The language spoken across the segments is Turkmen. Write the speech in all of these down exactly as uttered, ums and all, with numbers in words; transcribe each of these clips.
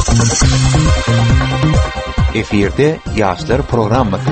Efirde Yaşlar programması.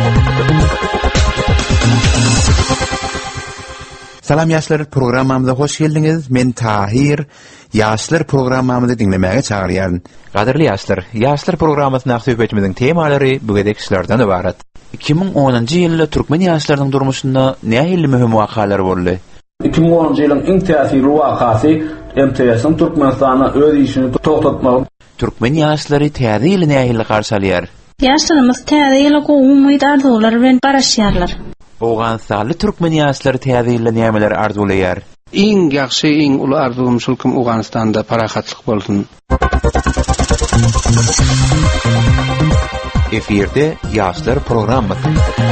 Salam Yaşlar programamıza hoş geldiniz. Men Tahir. Yaşlar programamızı dinlemeye çağırıyorum. Qadirli Yaşlar, Yaşlar programmasına söhbetimizin temaları bugünkü işlerden ibaret. iki bin onuncu ýylda Türkmen ýaşlarynyň durmuşynda nähili mühim wakalar boldy? iki bin onuncu ýylyň iň täsirli wakasy M T S'in Türkmenistana öz işini togtatmak. Türkmen ýaşlary täze ýyly nähili garşalýar? Ýaşlarymyz täze ýyly umyt arzuwlar bilen garaşýarlar. Oğansaly Türkmen ýaşlary täze ýyly nämeler arzulaýar? Iň ýaxşy, iň uly arzum şulkym Owganistanda parahatlyk bolsun. Efirde Yaşlar programması.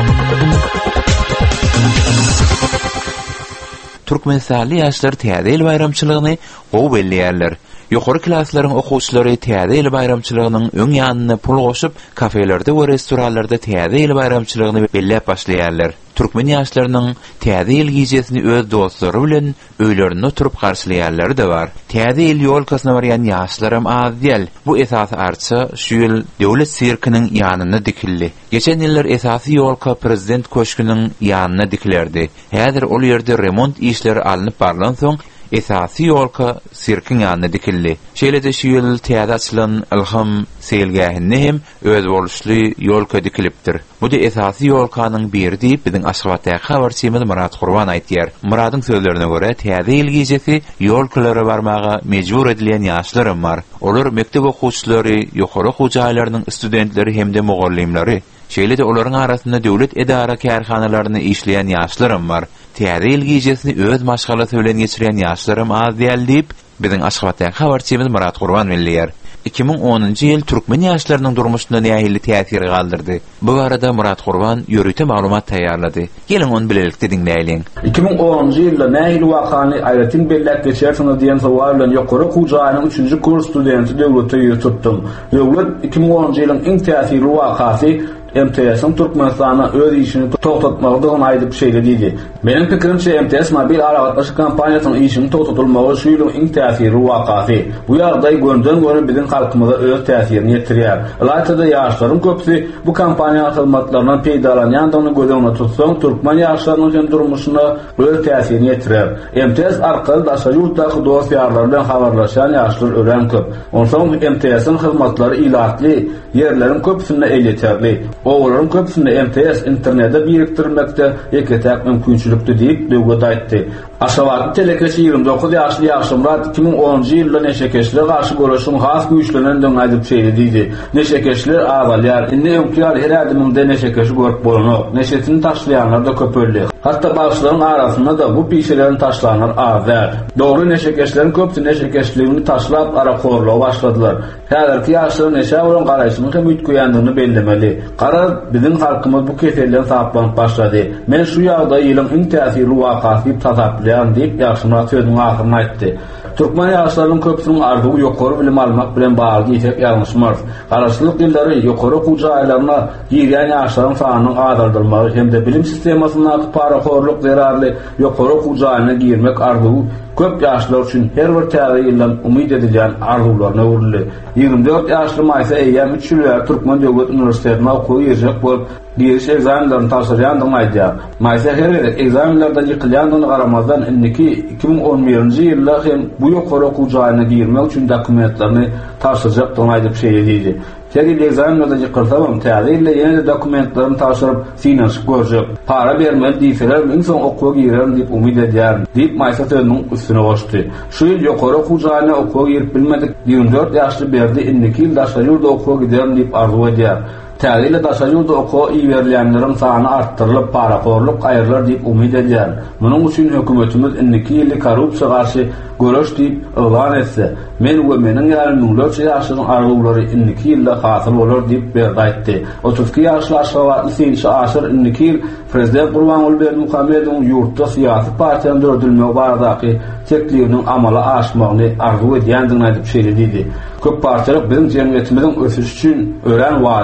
Türkmenistany ýaşlar täze ýyly bayramçylygyny gowy belliýärler. Ýokary klaslaryň okuwçylary täze ýyly bayramçylygynyň öň ýanyna pul goşup, kafelerde we restoranlarda täze ýyly bayramçylygyny belläp başlaýarlar. Türkmen ýaşlarynyň täze ýyl gijesini öz dostlary bilen öýlerinde oturup garşylaýarlary da bar. Täze ýyl ýolkasyna barýan ýaşlarym az däl. Bu esasy arça şu ýyl döwlet sirkiniň ýanyna dikildi. Geçen ýyllar esasy ýolka prezident köşküniň ýanyna dikilerdi. Häzir ol ýerde remont işleri alınıp barlan soň esasy ýolka sirkin ýanyna dikildi. Şeýle-de şu ýyl täze açylan Ilham seýilgähinde hem öz boluşly ýolka dikilipdir. Bu da esasy ýolkanyň biri diýip biziň Aşgabatda habarçymyz Murat Gurban aýtýar. Muradyň sözlerine görä täze ýyl gijesi ýolkalara barmaga mejbur edilýän ýaşlarym bar. Olar mektep okuwçylary, ýokary okuw jaýlarynyň studentleri hemde mugallimleri. Şeýle-de olaryň arasynda döwlet edara kärhanalaryny işleýän ýaşlarym bar. Täze ýyl gijesini öz maşgalasy bilen geçirýän ýaşlarym az däl diýip biziň Aşgabatda habarçymyz Murat Gurban belliýär. iki bin onuncu ýyl Türkmen ýaşlarynyň durmuşynda nähili täsir galdyrdy? Bu barada Murat Gurban ýörüte maglumat taýýarlady. Gelin onu bilelikde dinleýin. iki bin onuncu ýylda nähili wakany aýratyn belläp geçersiňiz diýen sowal bilen ýokary okuw jaýynyň üçünji kurs studenti döwlete ýetipdim. Döwlet iki bin onuncu ýylyň iň täsirli wakasy M T S'in Türkmenistana öz işini togtatmagyny aýdyp şeýledidi. Meniň pikirimçe M T S mobil aragatlaşyk kampaniýasynyň işini togtatylmagy şu ýylyň iň täsirli wakasy. Bu ýagdaý gönden görä biziň halkymyza öz täsirini ýetirýär. Ýa-da ýaşlaryň köpüsi bu kampaniýa hyzmatlarynyň peýdalanýandygyny gözüňe tutsaň, Türkmen ýaşlarynyň durmuşyna öz täsirini ýetirýär. M T S arkaly daşary ýurtdaky dost ýarlar bilen habarlaşan ýaşlar ören köp. Onsoň M T S'in hyzmatlary ilatly, ýerleriň köpüsinde eýleterli. Oğulların köpüsünde M T S internette biriktirmekde ýeketäk mümkinçilikdi diýip döwlet aýtdy. Aşgabat telekeşi ýygrimi dokuz ýaşly ýaşlymrat iki bin onuncu ýylda neşekeşler garşy görüşüň has güýçlenenden aýdyp şeýledidi. Neşekeşler azalýar, indi öňküýär her adamyňda neşekeşi görüp bolanok. Neşetini taşlayanlar da köpöldi. Hatta başlaryň arasynda da bu pişilerin taşlanlar azar. Dogry neşekeşlerin köpüsi neşekeşligini taşlap arakorlaw başladylar. Häzirki ýaşlar neşe bolan garaýşyny hem ütgüýändigini bellemeli. Qarar biziň halkymyz bu keselden saplanyp başlady. Men şu ýagdaý ýylyň iň täsirli wakasy tasaplyan diýip ýaşmyra sözüň ahyryny aýtdy. Türkmen ýaşlarynyň köpüsiniň arzuwy ýokary bilim almak bilen bagly diýsek ýalňyşmaz. Garaşlyk dillere ýokary okuw jaýlaryna girýän ýaşlaryň sanynyň azaldylmagy hem de bilim sistemasyna parakorluk zerarly ýokary okuw jaýyna girmek arzuwy köp ýaşlar üçin her bir täze ýyldan umyt edilýän arzuwlaryna urildi. ýygrimi dört ýaşly Maýsa eýýär üç ýyl Türkmen Döwlet Uniwersitetine okuw ýerjek bolup giriş egzamlaryny taşyrýandygyny aýdýar. Maýsa her egzamlardan ýykylýandygyny garamazdan indiki iki bin on birinci ýylda hem bu ýokary okuw jaýyna girmek üçin dokumentlaryny taşyrjakdygyny aýdyp şeýledidi. Şeýle egzamlarda ýykylsam, täze ýyla ýene dokumentlaryny taşyryp finansiýa görjek. Para bermeli diýseler, men soň okuwa girerim diýip umyt edýär. Diýip Maýsa sözüniň üstüne goşdy. Şu ýyl ýokary okuw jaýyna okuwa girip bilmedik. ýygrimi dört ýaşly berdi, indiki ýyl daşary ýurda okuwa giderim diýip arzu edýär. Täze ýyla daşary ýurda okuwa iýerlenleriň sany artdyrylyp, parakorluk aýrylar diýip umyt edýär. Munyň üçin hökümetimiz indiki ýyly korrupsiýa garşy görüş diýip elan etse, men we meniň ýalyň dört ýaşlyň arzuwlary indiki ýylda hasyl bolar diýip berdi aýtdy. otuz iki ýaşly Aşgabatly Seyşi Aşyr indiki ýyl Prezident Gurbanguly Berdimuhammedowyň ýurtda syýasy partiýanyň dördülmegi baradaky teklifiniň amala aşmagyny arzu edýändigini aýdyp şeýledidi. Köp partiýalar biziň jemgyýetimiziň ösüşi üçin ören wajyp.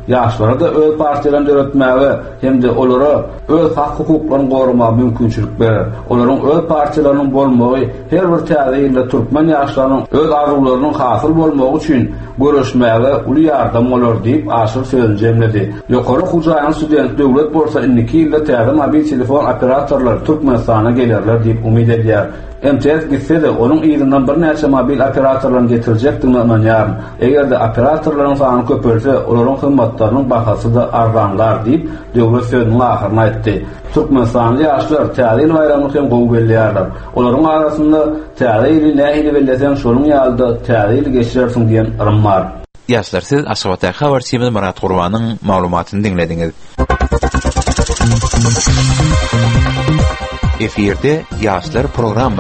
ýaşlara da öz partiýalaryny öwretmäge hemde olara öz hak hukuklaryny gorumagy mümkinçilik berer. Olaryň öz partiýalarynyň bolmagy her bir täze ýylda türkmen ýaşlarynyň öz arzularynyň hasyl bolmagy üçin görüşmäge uly ýardam bolar diýip aşyr söz jemledi. Ýokary hujaýan student döwlet bolsa iki ýylda täze mobil telefon operatorlary Türkmenistana gelerler diýip umyd edýär. M T S gitse de onun ýerinde bir näçe mobil operatorlaryny getirecekdigini öňýär. Eger-de operatorlaryň sany köpelse, olaryň hyzmatlarynyň bahasy da arzanlar diýip döwlet sözüniň ahyryny aýtdy. Türkmenistan ýaşlar täze ýyl bayramyny hem gowy bellerler. Olaryň arasynda täze ýyly nähili bellesen şoluň ýalda täze ýyl geçirersiň diýen ırym bar. Ýaşlar, siz Aşgabat habar çymy Murat Gurbanyň maglumatyny dinlediňiz. Efirde Ýaşlar programmy.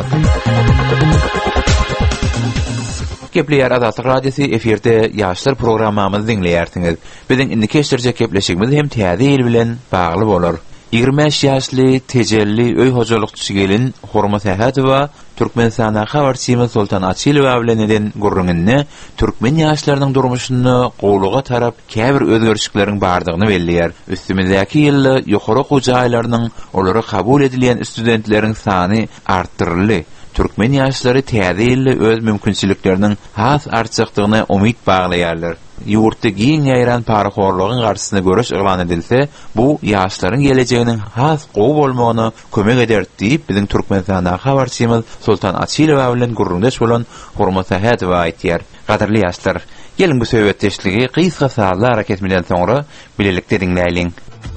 Gepleýär Azatlyk radiosu efirde Ýaşlar programmamyzy dinleýärsiňiz. Biziň indi keşdirjek gepleşigimiz hem täze ýyl bilen bagly bolar. ýygrimi beş ýaşly tejelli öý hojalykçy gelin Hormat Ähätowa Türkmenistana habarçymy Sultan Açylowa bilen eden gurrungyny türkmen ýaşlarynyň durmuşyny gowluga tarap käbir özgörüşikleriň bardygyny belliýär. Üstümüzdäki ýylda ýokary okuw jaýlarynyň olary kabul edilen studentleriň sany artdyryldy. Türkmen ýaşlary täze ýylda öz mümkinçilikleriniň has artjakdygyna umyt baglaýarlar. Ýurtda giň ýaýran paraxorlygyň garşysyna görüş eglan edilse, bu ýaşlaryň gelejeginiň has gowy bolmagyna kömek eder diýip biziň Türkmenistana habarçymyz Sultan Açylowa bilen gurrundaş bolan Hormat Ähätowa aýtýar. Gaderli ýaşlar, gelin bu söhbetdeşligi kysga sazly haraket bilen soňra bilelikde dinläýin.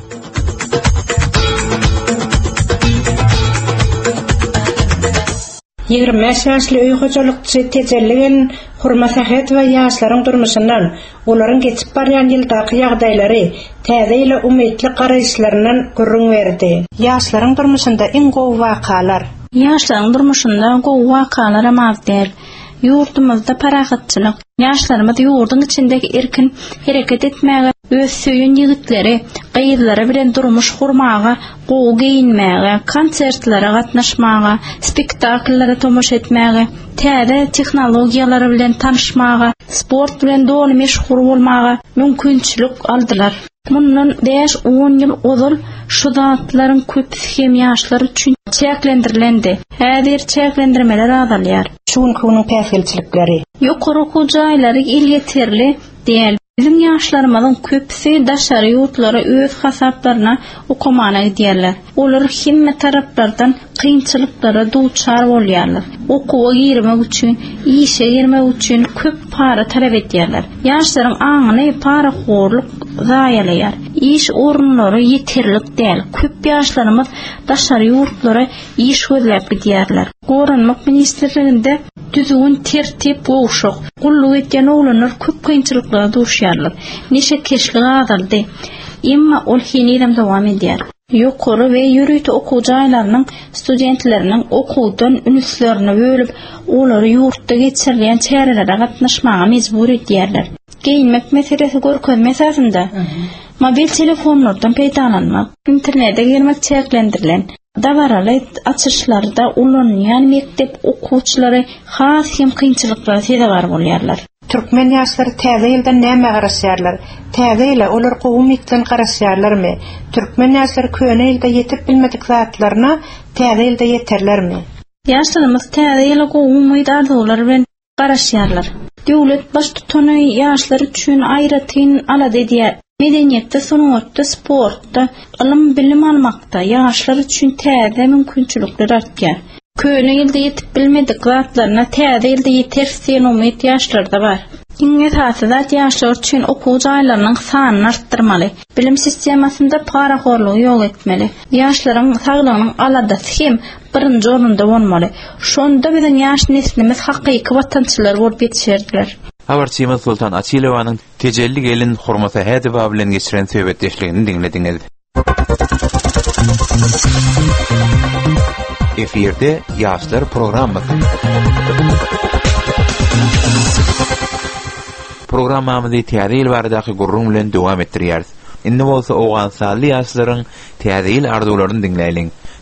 ýygrimi beş ýaşly öý hojalykçy tejelligen Hormat Ähätowa ýaşlaryň durmuşyndan, olaryň geçip barýan ýyldaky ýagdaýlary, täze ýyla umytly garaýşlaryndan gurrun berdi. Ýaşlaryň durmuşynda iň gowy wakalar. Ýaşlaryň durmuşynda gowy wakalar amazdyr. Ýurtymyzda paragatçylyk, ýaşlarymyz ýurdun içindäki erkin hereket etmäge, öz söýün ýigitleri, gyýdylary bilen durmuş gurmaga, gowy giyinmäge, konsertlere gatnaşmaga, spektaklllara tomoş etmäge, täze tehnologiýalary bilen tanışmaga, sport bilen doly meşhur bolmaga mümkinçilik aldylar. Mundan beş on ýyl ozal şu zatlaryň köpüsi hem ýaşlar üçin çäklendirilendi. Häzir çäklendirmeler azalýar. Şuň köpüň päsgelçilikleri. Ýokary okuw jaýlary il ýeterli diýil. Bizim ýaşlarymyzyň köpüsi daşary ýurtlara öz hasaplaryna okumana gidýärler. Olar himme taraplardan kynçylyklara duçar bolýarlar. Okuwa girmek üçin, işe girmek üçin köp para talap edýärler. Ýaşlaryň aňyny para horlyk zaýalaýar. İş orunlary ýeterlik däl. Köp ýaşlarymyz daşary ýurtlara iş gözläp gidýärler. Gorunmak ministrliginde düzgün tertip gowşok, gulluk etýän oglanlar köp kynçylyklara duşýarlar. Neşe keşlik azaldy. Emma ol hinilem dowam edýär. Ýokary we ýürüýti okuw jaýlarynyň studentleriniň okuwdan ünslerini bölüp, olary ýurtda geçirilýän çärelere gatnaşmaga mejbur edýärler. Giyinmek meselesi görkezme esasında mobil telefonlardan peýdalanmak, internete girmek çäklendirilen, davaraly açyşlarda ulanýan mektep okuwçylary has hem kynçylyklara sedabar bolýarlar. Türkmen ýaşlary täze ýylda näme garaşýarlar? Täze ýyla olar gowy mikden garaşýarlarmy? Türkmen ýaşlary köne ýylda ýetip bilmedik zatlaryna täze ýylda ýeterlermi? Ýaşlarymyz täze ýyla gowy umyt arzuwlary bilen garaşýarlar. Döwlet baş tutany ýaşlar üçin aýratyn alady edýär. Medeniýetde, sanatda, sportda, ilim bilim almakda ýaşlar üçin täze mümkinçilikler artýar. Köne ýylda ýetip bilmedik zatlaryna täze ýylda ýetersiň umyt ýaşlarda bar. Iň esasy zat ýaşlar üçin okuw jaýlarynyň sanyny artdyrmaly. Bilim sistemasynda paraxorlygy ýok etmeli. Ýaşlaryň saglygynyň aladasy hem birinji orunda bolmaly. Şonda biziň ýaş neslimiz hakyky watançylar bolup ýetişerdiler. Habarçymyz Sultan Açylowanyň tejelli gelin Hormat Ähätowa bilen geçiren söhbetdeşligini dinlediňiz. Efirde Ýaşlar programmy. Programmamyzy täze ýyl baradaky gurrun bilen dowam etdirýäris. Indi bolsa Owganstanly ýaşlaryň täze ýyl arzuwlaryny dinleýin.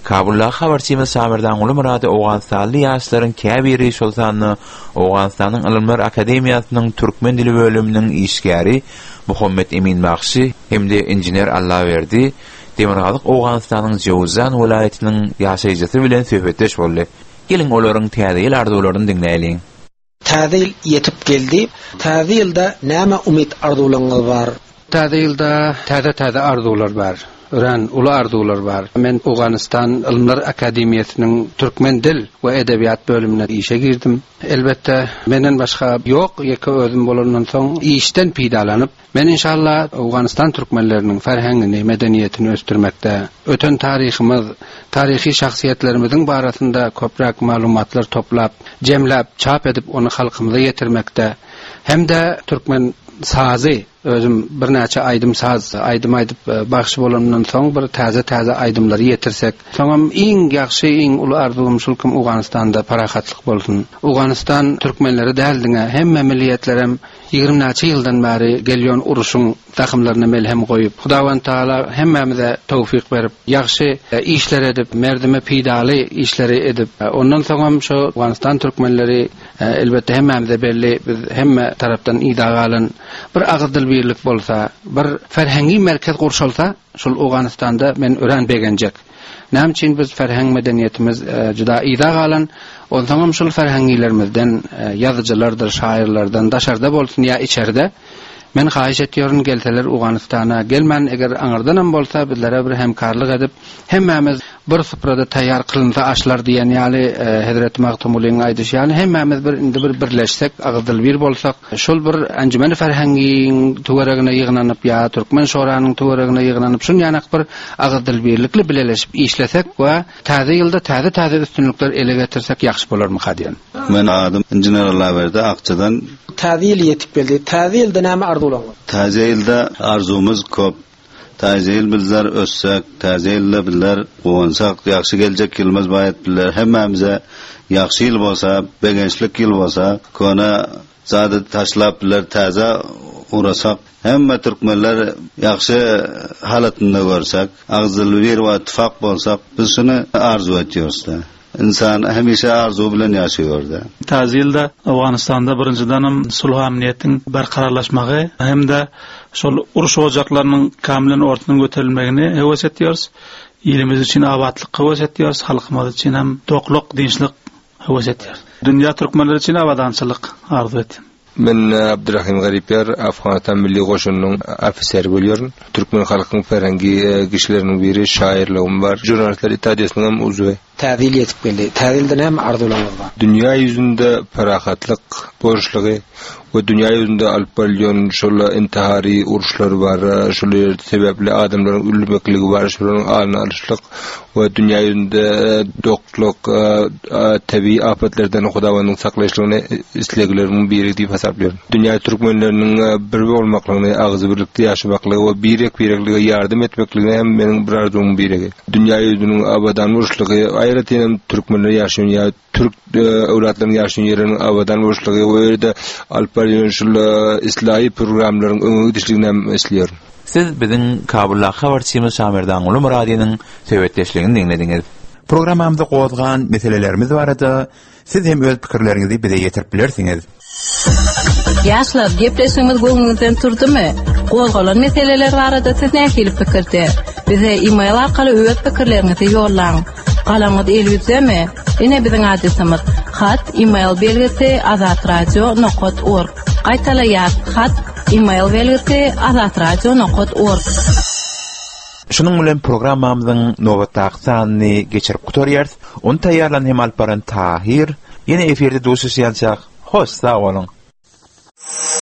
Kabulda habarçymyz Samirdan Uly Murady Owganstanly ýaşlaryň käbiri şolsany Owganstanyň Ilmler Akademiýasynyň türkmen dili bölüminiň işgäri Muhammed Emin Makşy hemde injener Allaverdi Demirgalyk Owganstanyň Jowzan welaýatynyň ýaşaýjysy bilen söhbetleş boldy. Gelin olaryň täze ýyl arzularyny dinleýäliň. Täze ýyl ýetip geldi. Täze ýylda näme umyt arzularyňyz bar? Täze ýylda täze-täze arzular bar. Ören ulu arzular bar. Men Owganistan Ilmler Akademiýasynyň türkmen dil we edebiýat bölümine işe girdim. Elbette menden başga ýok, ýeke özüm bolandan soň işden piýdalanyp, men inşallah Owganistan türkmenleriniň ferhengini, medeniýetini östürmekde, öten taryhymyz, taryhy şahsiýetlerimiziň barasynda köprak maglumatlar toplap, jemläp, çap edip onu halkymyza ýetirmekde, hemde türkmen sazy özüm bir näçe aýdym saz, aýdym aýdyp bagşy bolandan soň bir täze-täze aýdymlary ýetirsek, soňam iň ýaxşy, iň uly arzum şulkym Owganistanda parahatlyk bolsun. Owganistan türkmenleri däldiňe hemme milliýetler hem ýygrimi näçe ýyldan bäri gelýän uruşyň takymlaryna melhem goýup, Hudawan Taala hemmemize tawfik berip, ýaxşy işler edip, merdime piýdaly işleri edip, ondan soňam şu Owganistan türkmenleri elbette hemmemize belli, biz hemme tarapdan ýa-da bir agdyl birlik bolsa, bir ferhengi merkez gurşalsa, şol Owganistanda men ören begenjek. Näme üçin biz ferheng medeniýetimiz juda ýa galan, ondan şol ferhengilerimizden ýazyjylardyr, şairlerden daşarda bolsun ýa içeride. Men haýyş etýärm gelseler Owganistana gelmän eger aňyrdanam bolsa bizlere bir hemkarlyk edip hemmemiz bir süprada taýýar kılynsa aşlar diýen ýaly Hazrat Magtumulyň aýdyşy ýaly hemmemiz bir indi bir birleşsek agdyl bir bolsak şol bir anjumany ferhengiň töweregine ýygnanyp ýa türkmen şoranyň töweregine ýygnanyp şun ýanak bir agdyl birlikli bileleşip işlesek we täze ýylda täze täze üstünlikler ele getirsek ýaxşy bolarmy hadýan. Men adym injener Allaverdi Akçadan. Täze ýyl ýetip geldi. Täze ýylda näme arzular? Täze ýylda arzumyz köp. Täze ýyl bizler össek, täze ýylda bizler gowansak, ýaxşy geljek ýylmaz baýat bizler hemmemize ýaxşy ýyl bolsa, begençlik ýyl bolsa, kona zady taşlap bizler täze urasak, hemme türkmenler ýaxşy halatynda görsek, agzyl bir we ittifak bolsak, biz şunu arzu etýärmiz. İnsan hemişe arzu bilen ýaşaýar. Täze ýylda Owganistanda birinjidenim sulh amniýetiň barkararlaşmagy hemde şol uruş ojaklarynyň kamlen ortadan göterilmegini hewes etýärmiz. Ýylymyz üçin abadlyk hewes etýärmiz, halkymyz üçin hem dokluk, dinçlik hewes etýärmiz. Dünýä türkmenleri üçin abadançylyk arzu etdim. Men Abdurrahim Garipyar, Afganistan Milli Goşunynyň ofiseri bolýaryn. Türkmen halkynyň ferhengi kişileriniň biri, şairligim bar. Jurnalistler Ittihadyýasynyň hem uzwy. Täze ýyl ýetip geldi. Täze ýylda näme arzularňyz bar? Dünýä ýüzünde parahatlyk, borçlygy we dünýä ýüzünde alyp bolýan şol intihary uruşlar bar, şol sebäpli adamlaryň ölmekligi bar, şolaryň alyny alyşlyk we dünýä ýüzünde dokluk, tabii afatlardan Hudawanyň saklaýyşlygyny islegileriniň biri diýip hasaplar. Dünýä türkmenleriniň bir bolmaklygyny, agzy birlikde ýaşamaklygy we birek-bireklige ýardym etmekligine hem meniň bir arzum birigi. Dünýä ýüzüniň abadan uruşlygy aýratyn türkmenler ýaşaýan ýa türk öwratlaryň ýaşaýan ýeriniň abadan uruşlygy we de alparýan şol islahy programlaryň öňe gidişligine hem esleýär. Siz biziň Kabulda habarçymyz Samirdan Uly Muradynyň söhbetleşligini dinlediňiz. Programmamyzda gozgan meselelerimiz barada siz hem öz pikirleriňizi bize ýetirip bilersiňiz. Ýaşlar, gepleşmemiz goňuňyzdan turdymy? Gozgalan meseleler barada siz nähili pikirde? Bize e-mail arkaly öz pikirleriňizi ýollaň. Galamyz elbetmi? Ine biziň adresimiz hat e-mail belgisi azatradio nokta org. Gaýtalaýar hat e-mail belgisi azatradio nokta org. Şunun bilen programmamyzyň nowatdaky sanyny geçirip gutarýarys. Onu taýýarlan hem alparan Tahir. Ýene eferde dostlaşýançak. Hoş, sag bolun.